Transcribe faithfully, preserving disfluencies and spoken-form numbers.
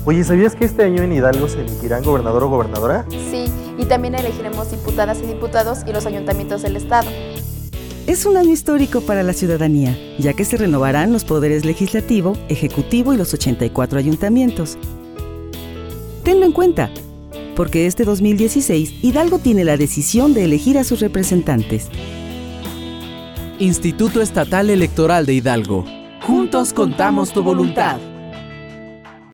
Oye, ¿sabías que este año en Hidalgo se elegirán gobernador o gobernadora? Sí, y también elegiremos diputadas y diputados y los ayuntamientos del estado. Es un año histórico para la ciudadanía, ya que se renovarán los poderes legislativo, ejecutivo y los ochenta y cuatro ayuntamientos. Tenlo en cuenta, porque este dos mil dieciséis Hidalgo tiene la decisión de elegir a sus representantes. Instituto Estatal Electoral de Hidalgo. Juntos contamos tu voluntad.